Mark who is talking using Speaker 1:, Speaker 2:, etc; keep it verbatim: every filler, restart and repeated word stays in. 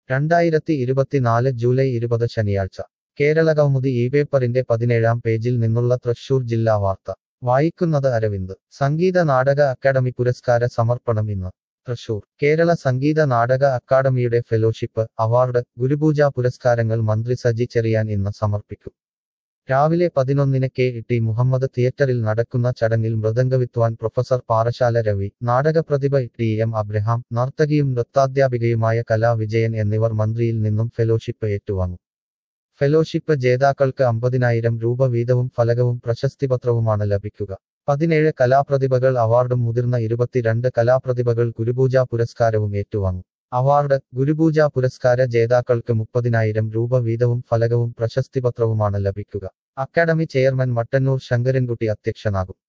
Speaker 1: രണ്ടായിരത്തി ഇരുപത്തിനാല് ജൂലൈ ഇരുപത് ശനിയാഴ്ച കേരളകൗമുദി ഈ പേപ്പറിന്റെ പതിനേഴാം പേജിൽ നിന്നുള്ള തൃശൂർ ജില്ലാ വാർത്ത വായിക്കുന്നത് അരവിന്ദ് സംഗീത നാടക അക്കാദമി പുരസ്കാര സമർപ്പണം ഇന്ന് തൃശൂർ കേരള സംഗീത നാടക അക്കാദമിയുടെ ഫെലോഷിപ്പ് അവാർഡ് ഗുരുപൂജ പുരസ്കാരങ്ങൾ മന്ത്രി സജി ചെറിയാൻ ഇന്ന് സമർപ്പിക്കും രാവിലെ പതിനൊന്നിന് കെ ടി മുഹമ്മദ് തിയേറ്ററിൽ നടക്കുന്ന ചടങ്ങിൽ മൃദംഗവിദ്വാൻ പ്രൊഫസർ പാറശാല രവി നാടകപ്രതിഭ ടി എം അബ്രഹാം നർത്തകിയും നൃത്താധ്യാപികയുമായ കലാ വിജയൻ എന്നിവർ മന്ത്രിയിൽ നിന്നും ഫെലോഷിപ്പ് ഏറ്റുവാങ്ങും ഫെലോഷിപ്പ് ജേതാക്കൾക്ക് അമ്പതിനായിരം രൂപ വീതവും ഫലകവും പ്രശസ്തിപത്രവുമാണ് ലഭിക്കുക പതിനേഴ് കലാപ്രതിഭകൾ അവാർഡും മുതിർന്ന ഇരുപത്തിരണ്ട് കലാപ്രതിഭകൾ ഗുരുപൂജ പുരസ്കാരവും ഏറ്റുവാങ്ങും അവാർഡ് ഗുരുപൂജ പുരസ്കാര ജേതാക്കൾക്ക് മുപ്പതിനായിരം രൂപ വീതവും ഫലകവും പ്രശസ്തിപത്രവുമാണ് ലഭിക്കുക അക്കാദമി ചെയർമാൻ മട്ടന്നൂർ ശങ്കരൻകുട്ടി അധ്യക്ഷനാകും